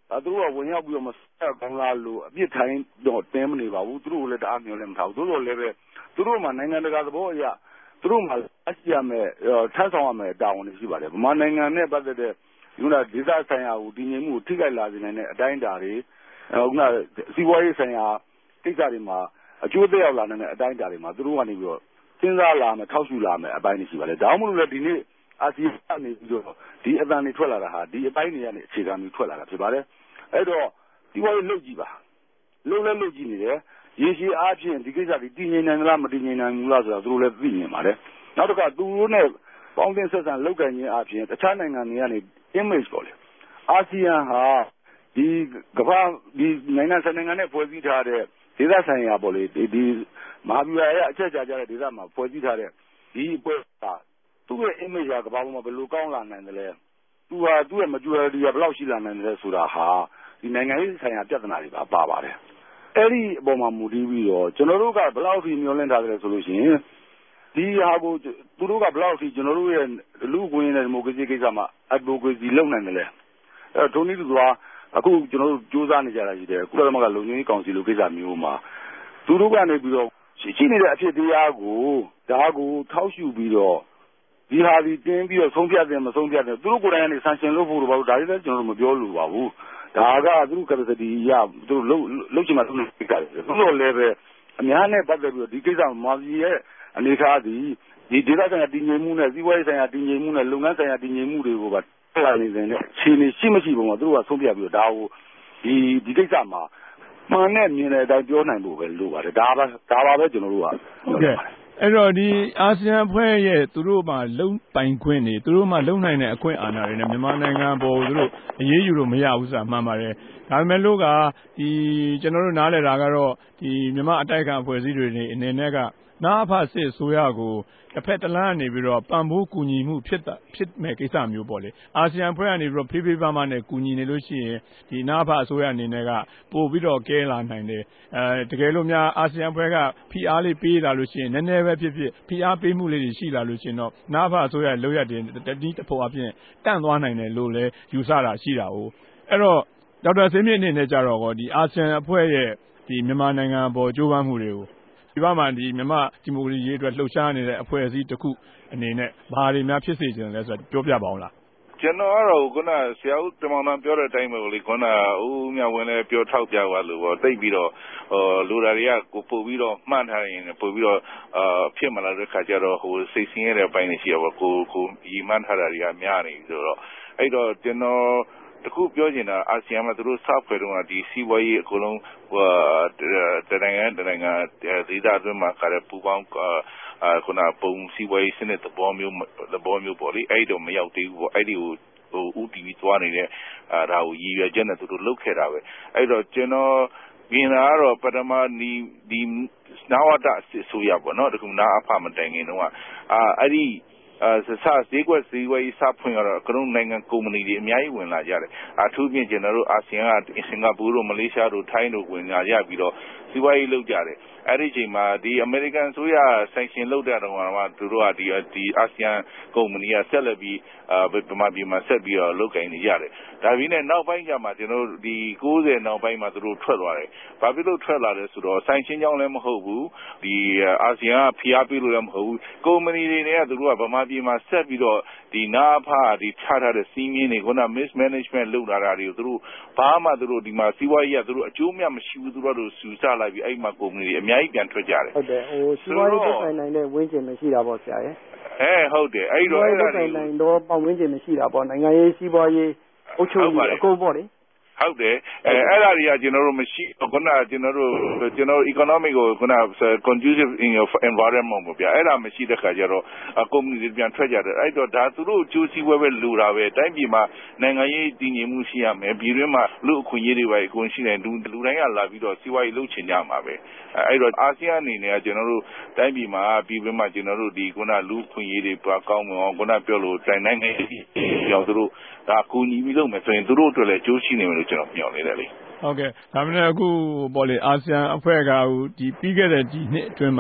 သူတို့ကဝင်ရောက်ပြီးတော့မဆက်ကောင်းလားလို့အပြစ်ထိုင်တော့တင်းမနေပါဘူးသူတို့လည်းတအားမျိုးလည်းမထားဘူးတို့လည်းပဲသူတို့မှနိုင်ငံတကာသဘောအရသူတို့မှအရှိရမယ်ထမ်းဆောင်ရမယ်တာဝန်ရှိပါတယ်ဗမာနိုင်ငံနဲ့ပတ်သက်တဲ့ခုနဒေသဆိုင်ရာကိုတည်ငြိမ်မှုထိခိုက်လာစေနိုင်တဲ့အတိုင်းအတာတွေခုနစီးပွားရေးဆိုင်ရာကိစ္စတွေမှာအကျိုးသက်ရောက်လာနိုင်တဲ့အတိုင်းအတာတွေမှာသူတို့ကနေပြီးတော့စဉ်းစားလာမယ်ထောက်ရှုလာမယ်အပိုင်းတွေရှိပါတယ်ဒါမှမဟုတ်လည်းဒီနေ့အာဆီယံကနေပြီးတော့ဒီအတန်တွေထွက်လာတာဟာဒီအပိုင်းတွေကနေအခြေခံပြီးထွက်လာတာဖြစ်ပါတယ်အဲ့တော့ဒီဘက်လုတ်ကြည့်ပါလုတ်လဲလုတ်ကြည့်နေတယ်ရေရှည်အားဖြင့်ဒီကိစ္စတွေတည်ငြိမ်နိုင်လားမတည်ငြိမ်နိုင်ဘူးလားဆိုတာသူတို့လည်းသိနေပါတယ်နောက်တစ်ခါသူတို့နဲ့ပေါင်းသင်းဆက်ဆံလုပ်ကိုင်ခြင်းအားဖြင့်တခြားနိုင်ငံတွေကနေ image ပေါ့လေအာဆီယံဟာဒီကမ္ဘာဒီနိုင်ငံစံနိုင်ငံနဲ့ဖွဲ့စည်းထားတဲ့ဒေသဆိုင်ရာပေါ့လေဒီမဟာဗျူဟာရဲ့အချက်အချာကြတဲ့ဒေသမှာဖွဲ့စည်းထားတဲ့ဒီအဖွဲ့ကသူ့ရဲ့ image ကကမ္ဘာပေါ်မှာဘယ်လိုကောင်းလာနိုင်တယ်လဲသူဟာသူ့ရဲ့ majority ကဘယ်လောက်ရှိလာနိုင်တယ်လဲဆိုတာဟာဒီနိုင်ငံရေးဆိုင်ရာပြဿနာတွေပါပါပါတယ်အဲ့ဒီအပေါ်မှာမူတည်ပြီးတော့ကျွန်တော်တို့ကဘယ်လောက်ထိမျှော်လင့်ထားတယ်ဆိုလို့ရှိရင်ဒီဟာကိုသူတို့ကဘယ်လောက်ထိကျွန်တော်တို့ရဲ့လူ့အခွင့်အရေးနဲ့ဒီမိုကရေစီကိစ္စမှာ advocacy လုပ်နိုင်တယ်လဲအဲ့တော့ဒုနည်းသူကအခုကျွန်တော်တို့စူးစမ်းနေကြတာရှိတယ်ကုလသမဂ္ဂလုံခြုံရေးကောင်စီလိုကိစ္စမျိုးမှာသူတို့ကနေပြီးတော့ရှိနေတဲ့အဖြစ်တရားကိုဒါကိုထောက်ရှုပြီးတော့ဒီဟာဒီတင်းပြီးတော့ဆုံးဖြတ်တယ်မဆုံးဖြတ်တယ်သူတို့ကိုယ်တိုင်ကနေ sanction လုပ်ဖို့တော့ဘာလို့ဒါတွေလည်းကျွန်တော်တို့မပြောလို့ပါဘူးဒါကသူတို့ capacity ရသူတို့လုပ်ချင်မှသူတို့ကိစ္စတွေသူတို့လည်းပဲအများနဲ့ပတ်သက်ပြီးတော့ဒီကိစ္စမှာပြည်ရဲ့အနေထားသည်ဒီဒေသဆိုင်ရာတည်ငြိမ်မှုနဲ့စီးပွားရေးဆိုင်ရာတည်ငြိမ်မှုနဲ့လုပ်ငန်းဆိုင်ရာတည်ငြိမ်မှုတွေကိုပါတက်လာနေတဲ့အခြေအနေရှိမရှိပုံမှာသူတို့ကဆုံးဖြတ်ပြီးတော့ဒါကိုဒီဒီကိစ္စမှာမှန်နဲ့မြင်တဲ့အတိုင်းပြောနိုင်ဖို့ပဲလိုပါတယ်ဒါပါဒါပါပဲကျွန်တော်တို့ကဟုတ်ကဲ့အဲ့တော့ဒီအာဆီယံအဖွဲ့ရဲ့သူတို့မှလုံပိုင်ခွင့်နေသူတို့မှလုံနိုင်တဲ့အခွင့်အာဏာတွေနဲ့မြန်မာနိုင်ငံပေါ်သူတို့အရေးယူလို့မရဘူးဆိုတာမှန်ပါတယ်ဒါပေမဲ့လို့ကဒီကျွန်တော်တို့နားလည်တာကတော့ဒီမြန်မာအတိုက်အခံအဖွဲ့အစည်းတွေအနေနဲ့ကနာအဖစစ်ဆိုရကိုတစ်ဖက်တစ်လမ်းနေပြီးတော့ပံ့ပိုးကူညီမှုဖြစ်ဖြစ်မဲ့ကိစ္စမျိုးပေါ့လေအာဆီယံအဖွဲ့ကနေပြီးတော့ဖေးဖေးပါးပါးနဲ့ကူညီနေလို့ရှိရင်ဒီနာအဖအစိုးရအနေနဲ့ကပို့ပြီးတော့ကဲလာနိုင်တယ်အဲတကယ်လို့များအာဆီယံအဖွဲ့ကဖိအားလေးပေးလာလို့ရှိရင်နည်းနည်းပဲဖြစ်ဖြစ်ဖိအားပေးမှုလေးတွေရှိလာလို့ရှိရင်တော့နာအဖအစိုးရလောက်ရတဲ့တတိတဖို့အပြင်တန့်သွားနိုင်တယ်လို့လည်းယူဆတာရှိတာ哦အဲ့တော့ဒေါက်တာဆေးမြင့်အနေနဲ့ကြတော့ဒီအာဆီယံအဖွဲ့ရဲ့ဒီမြန်မာနိုင်ငံပေါ်ကြိုးပမ်းမှုတွေကိုဒီဘက်မှာဒီမြန်မာဒီမိုကရေစီရေးအတွက်လှုပ်ရှားနေတဲ့အဖွဲ့အစည်းတစ်ခုအနေနဲ့ဘာတွေများဖြစ်စေချင်လဲဆိုတော့ပြောပြပါအောင်လားကျွန်တော်ကတော့ခုနဆရာဦးတမောင်တော်ပြောတဲ့အတိုင်းပဲလေခုနဦးမြဝင်းလည်းပြောထောက်ပြသွားလို့ပေါ့တိတ်ပြီးတော့ဟိုလူဓာတွေကကိုပို့ပြီးတော့မှန်းထားရင်ပို့ပြီးတော့အာဖြစ်မလာတဲ့ခါကျတော့ဟိုစိတ်ဆင်းရဲတဲ့အပိုင်းတွေရှိရပါကိုကိုရီမှန်းထားတာတွေကများနေပြီဆိုတော့အဲ့တော့ကျွန်တော်တခုပြောချင်တာအာဆီယံမှာသူတို့စဖွဲ့တော့ဒီစီးပွားရေးအကုန်လုံးဟိုတနိုင်ငံတနိုင်ငံဒေသအတွင်းမှာကလည်းပူပေါင်းခုနပုံစီဝေးစနစ်သဘောမျိုးသဘောမျိုးပေါ့လေအဲ့တော့မရောက်သေးဘူးပေါ့အဲ့ဒီကိုဟိုဦးတီဗီသွားနေတဲ့အာဒါကိုရည်ရွယ်ချက်နဲ့သူတို့လုပ်ခဲ့တာပဲအဲ့တော့ကျွန်တော်မြင်တာကတော့ပထမဒီဒီနာဝတဆိုရပေါ့နော်တခုနာအဖမတိုင်ခင်တော့အာအဲ့ဒီအဲစဈေးကွက်ဈေးဝယ်စဖွင့်ရတော့ကရုံးနိုင်ငံကုမ္ပဏီတွေအများကြီးဝင်လာကြတယ်အထူးဖြင့်ကျွန်တော်တို့အာဆီယံကစင်ကာပူတို့မလေးရှားတို့ထိုင်းတို့ဝင်လာကြပြီးတော့စီးပွားရေးလုပ်ကြတယ်အဲ့ဒီအချိန်မှာဒီအမေရိကန်ဆိုရဆိုင်ရှင်လုပ်တဲ့တော့ကသူတို့ကဒီဒီအာဆီယံကုမ္ပဏီကဆက်လက်ပြီးအာဗမာပြည်မှာဆက်ပြီးတော့လုပ်ကိုင်နေကြတယ်ဒါပြီးနဲ့နောက်ပိုင်းကျမှကျွန်တော်တို့ဒီကိုးဆယ်နောက်ပိုင်းမှာသူတို့ထွက်သွားတယ်ဘာဖြစ်လို့ထွက်လာလဲဆိုတော့ဆိုင်ရှင်ကြောင်းလည်းမဟုတ်ဘူးဒီအာဆီယံကဖိအားပေးလို့လည်းမဟုတ်ဘူးကုမ္ပဏီတွေနဲ့ကသူတို့ကဗမာပြည်မှာဆက်ပြီးတော့ဒီနာဖာဒီချထားတဲ့စီးမင်းတွေခုန mismanagement လုပ်လာတာတွေကိုသူတို့ဘာမှသူတို့ဒီမှာစီးပွားရေးကသူတို့အကျိုးမြတ်မရှိဘူးသူတို့စူးစမ်းလိုက်ပြီးအဲ့မှာကုမ္ပဏီတွေအများကြီးပြန်ထွက်ကြတယ်ဟုတ်တယ်ဟိုစီးပွားရေးသက်ဆိုင်နိုင်တဲ့ဝင်းကျင်မရှိတာပေါ့ဆရာရဲ့အဲဟုတ်တယ်အဲ့တော့အဲ့ဒါတွေနိုင်တော့ပတ်ဝန်းကျင်မရှိတာပေါ့နိုင်ငံရေးစီးပွားရေးအုပ်ချုပ်ရေးအကုန်ပေါ့လေဟုတ်တယ်အဲအဲ့ဒါတွေကကျွန်တော်တို့မရှိခုနကျွန်တော်တို့ကျွန်တော် economic ကိုခုန conducive in your environment ပေါ့ဗျာအဲ့ဒါမရှိတဲ့ခါကျတော့ကုမ္ပဏီတွေပြန်ထွက်ကြတယ်အဲ့တော့ဒါသူတို့ကြိုးစည်းဝဲပဲလူတာပဲတိုင်းပြည်မှာနိုင်ငံရေးတည်ငြိမ်မှုရှိရမယ်ပြည်တွင်းမှာလူအခွင့်အရေးတွေပဲအကုန်ရှိတယ်လူလူတိုင်းကလာပြီးတော့စီးပွားရေးလုပ်ချင်ကြမှာပဲအဲ့တော့အာဆီယံအနေနဲ့ကကျွန်တော်တို့တိုင်းပြည်မှာပြည်တွင်းမှာကျွန်တော်တို့ဒီခုနလူအခွင့်အရေးတွေပါကောင်းအောင်ခုနပြောလို့တိုင်းနိုင်ငံရေးကြောင့်သူတို့ဒါကူညီပြီးလုပ်မယ်ဆိုရင်သူတို့အတွက်လည်းအကျိုးရှိနေမယ်လို့ကျွန်တော်ပြောနေတယ်လေဟုတ်ကဲ့ဒါမှလည်းအခုပေါ့လေအာဆီယံအဖွဲ့ကဒီပြီးခဲ့တဲ့ဒီနှစ်အတွင်းမှာ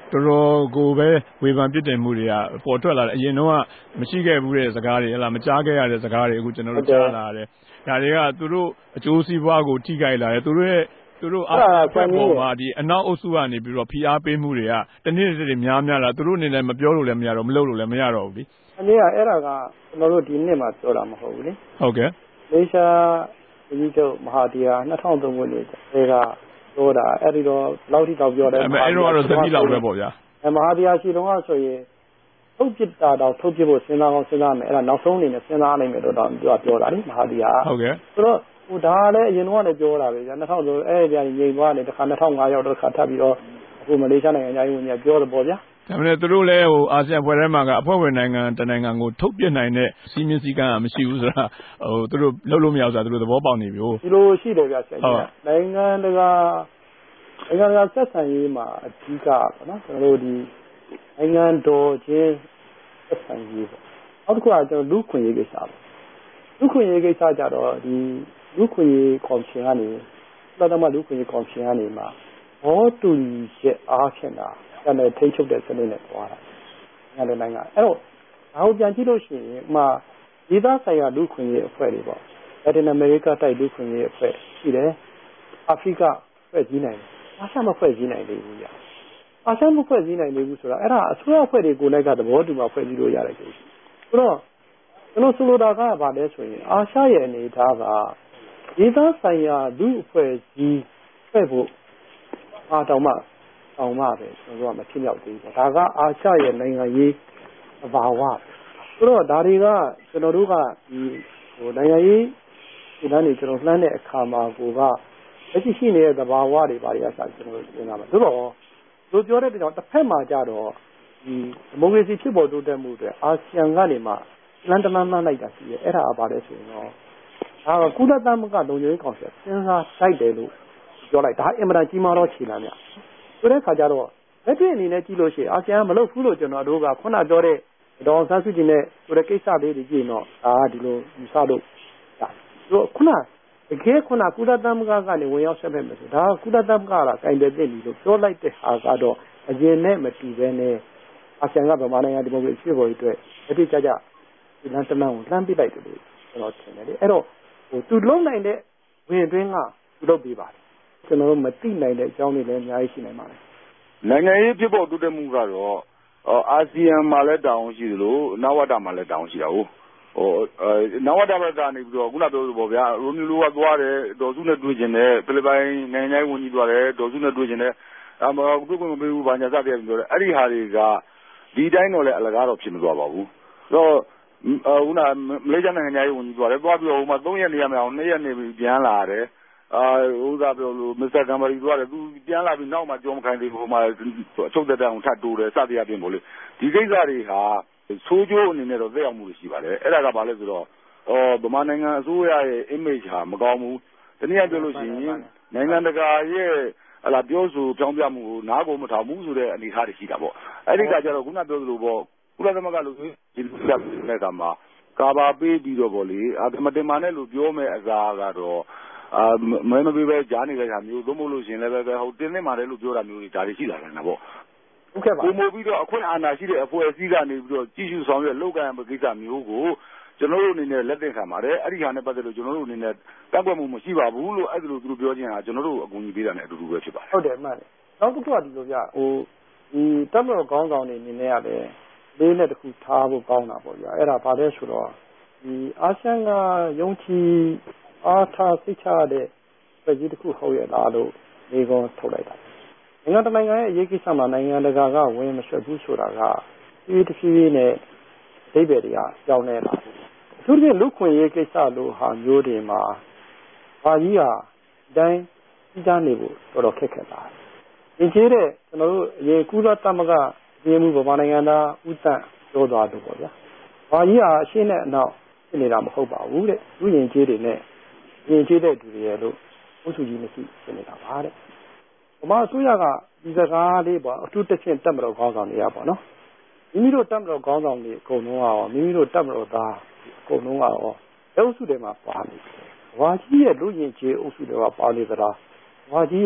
တော်တော်ကိုပဲဝေဖန်ပြစ်တင်မှုတွေကပေါ်ထွက်လာတယ်အရင်တော့မရှိခဲ့ဘူးတဲ့စကားတွေဟလာမကြားခဲ့ရတဲ့စကားတွေအခုကျွန်တော်တို့ကြားလာတယ်ဒါတွေကသူတို့အကျိုးစီးပွားကိုထိခိုက်လာတယ်သူတို့ရဲ့သူတို့အားအဖွဲ့ပေါ်မှာဒီအနောက်အုပ်စုကနေပြီးတော့ဖိအားပေးမှုတွေကတနည်းတည်းများများလာသူတို့အနေနဲ့မပြောလို့လည်းမရတော့မလုပ်လို့လည်းမရတော့ဘူးလी အနည်းကအဲ့ဒါကကျွန်တော်တို့ဒီနှစ်မှာပြောတာမဟုတ်ဘူးလေဟုတ်ကဲ့လေရှားဒီကျုပ်မဟာဒီယာနှစ်ထောင်သုံးခုနှစ်တွေကပြောတာအဲ့ဒီတော့လောက်ထိတော့ပြောတယ်အဲ့အဲ့တော့တော့သတိလောက်ပဲပေါ့ဗျာအမဟာဒီယာရှိတော့ဆိုရင်ထုတ်ပစ်တာတော့ထုတ်ပစ်ဖို့စဉ်းစားကောင်းစဉ်းစားမယ်အဲ့ဒါနောက်ဆုံးအနေနဲ့စဉ်းစားနိုင်မယ်တော့တော့ပြောပြောတာလေမဟာဒီယာဟုတ်ကဲ့ဆိုတော့ဟိုဒါလည်းအရင်တော့လည်းပြောတာပဲဗျာနှစ်ထောင်ဆိုအဲ့ဒီပြန်ငြိမ်သွားတယ်တစ်ခါနှစ်ထောင်ငါးရောက်တော့တစ်ခါထပ်ပြီးတော့အခုမလေးရှားနိုင်ငံသားကြီးဝင်ကြီးပြောတယ်ပေါ့ဗျာဒါပေမဲ့သူတို့လည်းဟိုအာဆီယံဖွဲ့ထဲမှာကအဖွဲ့ဝင်နိုင်ငံတနိုင်ငံကိုထုတ်ပစ်နိုင်တဲ့စီးမြင့်စည်းကမ်းကမရှိဘူးဆိုတာဟိုသူတို့လုံးလုံးမရဆိုတာသူတို့သဘောပေါက်နေပြီဟိုဒီလိုရှိတယ်ဗျာဆရာကြီးနိုင်ငံတကာနိုင်ငံတကာဆက်ဆံရေးမှာအဓိကပေါ့နော်ကျွန်တော်တို့ဒီနိုင်ငံတော်ချင်းဆက်ဆံရေးပေါ့နောက်တစ်ခုကကျွန်တော်လူခွင့်ရေးကိစ္စပေါ့လူခွင့်ရေးကိစ္စကြတော့ဒီလူခွင့်ရေးကော်မရှင်ကနေလက်သမားလူခွင့်ရေးကော်မရှင်ကနေမှာဘောတူညီချက်အားဖြင့်တာအဲ့ဒါထိချုပ်တဲ့စနစ်နဲ့သွားတာနိုင်ငံတော်နိုင်ငံအဲ့တော့ဒါကိုပြန်ကြည့်လို့ရှိရင်ဥမာဒေသဆိုင်ရာလူခွင့်ရေးအဖွဲ့တွေပေါ့လက်တင်အမေရိကတိုက်လူခွင့်ရေးအဖွဲ့ရှိတယ်အာဖရိကဖွဲ့စည်းနိုင်တယ်အာရှမဖွဲ့စည်းနိုင်သေးဘူးဗျာအာရှမဖွဲ့စည်းနိုင်သေးဘူးဆိုတာအဲ့ဒါအစိုးရအဖွဲ့တွေကိုယ်တိုင်ကသဘောတူမှဖွဲ့စည်းလို့ရတယ်ဆိုတော့ကျွန်တော်ဆိုလိုတာကဘာလဲဆိုရင်အာရှရဲ့အနေအထားကဒေသဆိုင်ရာလူအဖွဲ့စည်းဖွဲ့ဖို့အားတောင်မှအောင်ပါပဲကျွန်တော်ကမဖြစ်မြောက်သေးဘူးဒါကအာရှရဲ့နိုင်ငံရေးသဘာဝဆိုတော့ဒါတွေကကျွန်တော်တို့ကဒီဟိုနိုင်ငံရေးဒီတိုင်းနေကျွန်တော်လှမ်းတဲ့အခါမှာကိုကလက်ရှိရှိနေတဲ့သဘာဝတွေဘာတွေကစကျွန်တော်တို့သင်တာပါသို့တော့တို့ပြောတဲ့တောင်တစ်ဖက်မှာကြတော့ဒီဒီမိုကရေစီဖြစ်ပေါ်တိုးတက်မှုတွေအာဆီယံကနေမှလန်တလန်မှလိုက်တာရှိရဲ့အဲ့ဒါဘာလဲဆိုရင်တော့ဒါကကုလသမဂ္ဂလုံခြုံရေးကောင်စီစဉ်းစားတိုက်တယ်လို့ပြောလိုက်ဒါအင်မတန်ကြီးမားတော့ခြေလာမြဆိုတဲ့ခါကျတော့လက်တွေ့အနေနဲ့ကြည့်လို့ရှိရင်အာဆီယံမလုပ်ဘူးလို့ကျွန်တော်တို့ကခုနပြောတဲ့ဒေါ်ဆန်းစုကြည်နဲ့ဆိုတဲ့ကိစ္စလေးတွေကြည့်တော့ဒါဒီလိုယူဆလို့ဒါဆိုခုနတကယ်ခုနကုလသမဂ္ဂကနေဝင်ရောက်ဆက်ဖက်မယ်ဆိုဒါကုလသမဂ္ဂကကင်တယ်သိပြီလို့ပြောလိုက်တဲ့ဟာကတော့အရင်နဲ့မတူဘဲနဲ့အာဆီယံကဗမာနိုင်ငံဒီမိုကရေစီပေါ်ကြီးအတွက်အတိတ်ကြကြဒီလမ်းတလမ်းကိုလှမ်းပြလိုက်တယ်လို့ကျွန်တော်ထင်တယ်လေအဲ့တော့ဟိုသူလုံးနိုင်တဲ့ဝင်အတွင်းကသူလုပ်ပေးပါတယ်ကျွန်တော်တို့မသိနိုင်တဲ့အကြောင်းတွေလည်းအများကြီးရှိနိုင်ပါတယ်နိုင်ငံရေးဖြစ်ပေါ်တိုးတက်မှုကတော့အာဆီယံမှာလည်းတောင်းရှိသလိုနဝတမှာလည်းတောင်းရှိတာဟုတ်ဟိုနဝတဘက်ကနေပြီးတော့ခုနပြောလို့ပေါ့ဗျာရိုမီလိုကသွားတယ်ဒေါ်စုနဲ့တွေ့ကျင်တယ်ဖိလစ်ပိုင်နိုင်ငံရေးဝန်ကြီးသွားတယ်ဒေါ်စုနဲ့တွေ့ကျင်တယ်အမတွေ့ခွင့်မပေးဘူးဘာညာစတဲ့ပြောတယ်အဲ့ဒီဟာတွေကဒီတိုင်းတော့လည်းအလကားတော့ဖြစ်မသွားပါဘူးဆိုတော့ခုနမလေးရှားနိုင်ငံရေးဝန်ကြီးသွားတယ်သွားပြီးတော့ဟိုမှာသုံးရက်နေရမယ်အောင်နှစ်ရက်နေပြီးပြန်လာတယ်အာဥစားပြောလို့မစ္စတာကမ်ဘာရီသွားတယ်သူပြန်လာပြီးနောက်မှကြောမခိုင်းသေးဘူးဟိုမှာအချုပ်သက်တမ်းကိုထပ်တိုးတယ်စသည်အပြင်ပေါ့လေဒီကိစ္စတွေဟာဆိုးကျိုးအနေနဲ့တော့သက်ရောက်မှုရှိပါတယ်အဲ့ဒါကဘာလဲဆိုတော့အော်ဗမာနိုင်ငံအစိုးရရဲ့ image ဟာမကောင်းဘူးတနည်းအားဖြင့်ပြောလို့ရှိရင်နိုင်ငံတကာရဲ့ဟလာပြောဆိုကြောင်းပြမှုကိုနားကိုမထောင်ဘူးဆိုတဲ့အနေအထားတွေရှိတာပေါ့အဲ့ဒီကကြတော့ခုနပြောသလိုပေါ့ကုလသမဂ္ဂလူကြီးဒီလိုပြတဲ့ကမှာကာဘာပေးပြီးတော့ပေါ့လေအာမတင်မာနဲ့လို့ပြောမဲ့အစားကတော့အာမဲမပေးပဲကြားနေတဲ့ဟာမျိုးသို့မဟုတ်လို့ရှင်လည်းပဲဟိုတင်းနေပါတယ်လို့ပြောတာမျိုးတွေဒါတွေရှိလာတယ်နော်ပေါ့ဟုတ်ကဲ့ပါပုံမူပြီးတော့အခွင့်အာဏာရှိတဲ့အဖွဲ့အစည်းကနေပြီးတော့ကြည့်ရှုဆောင်ရွက်လုပ်ကိုင်ရမယ့်ကိစ္စမျိုးကိုကျွန်တော်တို့အနေနဲ့လက်သင့်ခံပါတယ်အဲ့ဒီဟာနဲ့ပတ်သက်လို့ကျွန်တော်တို့အနေနဲ့တတ်ကွက်မှုမရှိပါဘူးလို့အဲ့ဒါလိုသူတို့ပြောခြင်းဟာကျွန်တော်တို့အကူအညီပေးတာနဲ့အတူတူပဲဖြစ်ပါတယ်ဟုတ်တယ်မှန်တယ်နောက်တစ်ခုကဒီလိုပြဟိုဒီတပ်မတော်ခေါင်းဆောင်တွေအနေနဲ့ရတယ်လေးနဲ့တစ်ခုထားဖို့ကောင်းတာပေါ့ဗျာအဲ့ဒါဘာလဲဆိုတော့ဒီအာရှန်ကယုံကြည်အားထားစိတ်ချတဲ့ပြည်ကြီးတစ်ခုဟုတ်ရဲ့လားလို့ဒီကုန်းထုတ်လိုက်တာနိုင်ငံတနိုင်ငံရဲ့အရေးကိစ္စမှာနိုင်ငံတကာကဝင်မဆွဘူးဆိုတာကဒီတစ်ဖြည်းနဲ့ဒိဗေတွေကကြောင်းနေတာသူတို့လူခွင့်ရေးကိစ္စလို့ဟာမျိုးတွေမှာဘာကြီးဟာတိုင်းကြီးသားနေဖို့တော်တော်ခက်ခဲတာဒီကျေးတဲ့ကျွန်တော်တို့ရေကူသောတမကရင်းမှုဗမာနိုင်ငံသားဥတန့်ပြောသွားတော့ပေါ့ဗျာဘာကြီးဟာအရှင်းနဲ့အနောက်ဖြစ်နေတာမဟုတ်ပါဘူးတဲ့လူရင်ကျေးတွေနဲ့ရင်ကျေးတဲ့သူတွေရဲ့လို့ဥစုကြီးမရှိဖြစ်နေတာပါတဲ့ဗမာအစိုးရကဒီစကားလေးပေါ့အထူးတစ်ချက်တက်မလို့ခေါင်းဆောင်နေရပါတော့မိမိတို့တက်မလို့ခေါင်းဆောင်နေအကုန်လုံးကရောမိမိတို့တက်မလို့သားအကုန်လုံးကရောအုပ်စုတွေမှာပါနေတယ်။ဘာကြီးရဲ့လူရင်ကျေးအုပ်စုတွေကပါနေသလား။ဘာကြီးရဲ့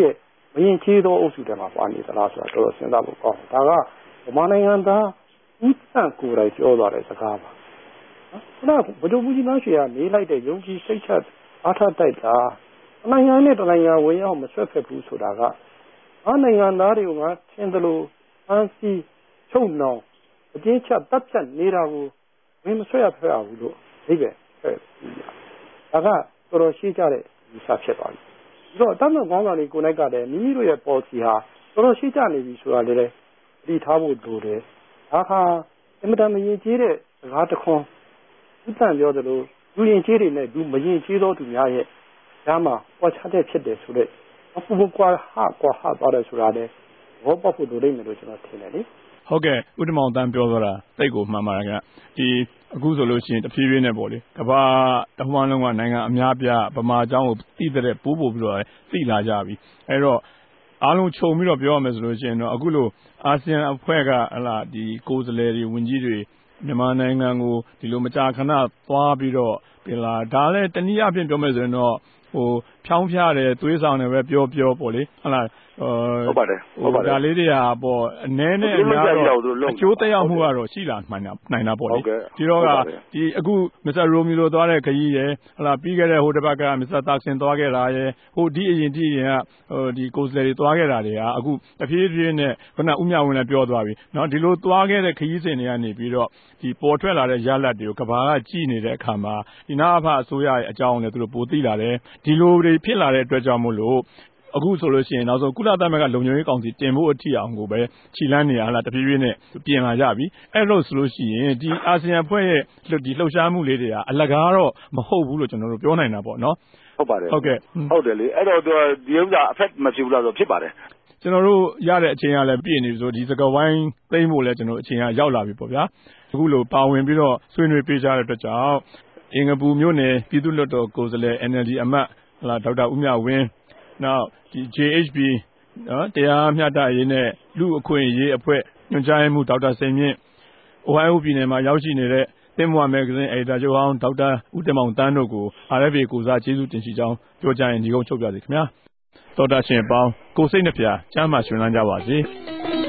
မရင်ချေးသောအုပ်စုတွေမှာပါနေသလားဆိုတာတော်တော်စဉ်းစားဖို့ကောင်းတယ်ဒါကဗမာနိုင်ငံသားဥပ္ပကိုယ်တိုင်ပြောသွားတဲ့စကားပါနော်ခုနကဘဒုဘူးကြီးမရွှေကနေလိုက်တဲ့ယုံကြည်စိတ်ချအားထားတိုက်တာနိုင်ငံနဲ့တနိုင်ငံဝင်ရောက်မဆွဲဖက်ဘူးဆိုတာကအားနိုင်ငံသားတွေကိုငါသင်တယ်လို့ဖန်စီချုပ်နှောင်အကျဉ်းချတပ်ဖြတ်နေတာကိုဝင်မဆွဲရဖက်ရဘူးလို့သိပဲဖက်ဒါကတော်တော်ရှင်းကြတဲ့ဒီစာဖြစ်သွားပြီပြီးတော့တတ်မှတ်ကောင်းဆောင်တွေကိုယ်၌ကလည်းမိမိတို့ရဲ့ policy ဟာတော်တော်ရှင်းကြနေပြီဆိုတာလည်းသိထားဖို့လိုတယ်ဒါဟာအင်မတန်မရင်ကျေးတဲ့စကားတစ်ခွန်းဥပ္ပံပြောသလိုလူရင်ကျေးတွေနဲ့လူမရင်ကျေးသောသူများရဲ့ဒါမှပွားချတဲ့ဖြစ်တယ်ဆိုတော့အပူကွာဟာကွာဟာပါတယ်ဆိုတာလည်းဘောပေါက်ဖို့လိုလိမ့်မယ်လို့ကျွန်တော်ထင်တယ်လေဟုတ်ကဲ့ဥတ္တမောင်တန်းပြောသွားတာတိတ်ကိုမှန်ပါတယ်ခင်ဗျဒီအခုဆိုလို့ရှိရင်တဖြည်းဖြည်းနဲ့ပေါ့လေကမ္ဘာတဝန်းလုံးကနိုင်ငံအများပြဗမာအကြောင်းကိုသိတဲ့ပိုးပို့ပြီးတော့သိလာကြပြီအဲ့တော့အားလုံးခြုံပြီးတော့ပြောရမယ်ဆိုလို့ရှိရင်တော့အခုလိုအာဆီယံအဖွဲ့ကဟလာဒီကိုယ်စားလှယ်တွေဝန်ကြီးတွေမြန်မာနိုင်ငံကိုဒီလိုမကြာခဏသွားပြီးတော့ပြင်လာဒါလည်းတနည်းအားဖြင့်ပြောမယ်ဆိုရင်တော့ဟိုဖြောင်းဖျားတယ်သွေးဆောင်တယ်ပဲပြောပြောပေါ့လေဟလာဟုတ်ပါတယ်ဟုတ်ပါတယ်ဒါလေးတွေကပေါ့အနည်းနဲ့အများတော့အကျိုးသက်ရောက်မှုကတော့ရှိလာမှန်တာနိုင်တာပေါ့လေဒီတော့ကဒီအခုမစ္စတာရိုမီလိုသွားတဲ့ခရီးရယ်ဟလာပြီးခဲ့တဲ့ဟိုတစ်ပတ်ကမစ္စတာတာဆင်သွားခဲ့တာရယ်ဟိုဒီအရင်ဒီအရင်ကဟိုဒီကိုယ်စားလှယ်တွေသွားခဲ့တာတွေကအခုတဖြည်းဖြည်းနဲ့ခုနဥမြဝင်လည်းပြောသွားပြီเนาะဒီလိုသွားခဲ့တဲ့ခရီးစဉ်တွေကနေပြီးတော့ဒီပေါ်ထွက်လာတဲ့ရလဒ်တွေကိုကဘာကကြည့်နေတဲ့အခါမှာဒီနာအဖအစိုးရရဲ့အကြောင်းလည်းသူတို့ပိုသိလာတယ်ဒီလိုတွေဖြစ်လာတဲ့အတွက်ကြောင့်မို့လို့အခုဆိုလို့ရှိရင်နောက်ဆုံးကုလသမဂ္ဂလုံခြုံရေးကောင်စီတင်ဖို့အထိအောင်ကိုပဲခြိလန်းနေရလားတဖြည်းဖြည်းနဲ့ပြင်လာကြပြီအဲ့လိုဆိုလို့ရှိရင်ဒီအာဆီယံအဖွဲ့ရဲ့ဒီလှုပ်ရှားမှုလေးတွေကအလကားတော့မဟုတ်ဘူးလို့ကျွန်တော်တို့ပြောနိုင်တာပေါ့နော်ဟုတ်ပါတယ်ဟုတ်ကဲ့ဟုတ်တယ်လေအဲ့တော့ဒီဥစ္စာ effect မဖြစ်ဘူးလားဆိုဖြစ်ပါတယ်ကျွန်တော်တို့ရတဲ့အချိန်ကလည်းပြည့်နေပြီဆိုဒီစကဝိုင်းသိမ့်ဖို့လည်းကျွန်တော်အချိန်ကရောက်လာပြီပေါ့ဗျာအခုလိုပါဝင်ပြီးတော့ဆွေးနွေးပေးကြတဲ့အတွက်ကြောင့်အင်္ဂပူမြို့နယ်ပြည်သူ့လွှတ်တော်ကိုယ်စားလှယ် N L D အမတ်ဟလာဒေါက်တာဦးမြဝင်းနောက်ဒီ J H B နော်တရားမျှတရေးနဲ့လူအခွင့်အရေးအဖွဲ့ညွှန်ကြားရေးမှူးဒေါက်တာစိန်မြင့် Ohio ပြည်နယ်မှာရောက်ရှိနေတဲ့သင်္ဘောမဂ္ဂဇင်းအယ်ဒီတာချုပ်ဟောင်းဒေါက်တာဦးတင်မောင်တန်းတို့ကို R F A ကိုစားကျေးဇူးတင်ရှိကြောင်းပြောကြရင်ဒီကုန်းချုပ်ပြစီခင်ဗျာတော်တာရှင်အပေါင်းကိုစိတ်နှဖျားကျမ်းမာရှင်လန်းကြပါစေ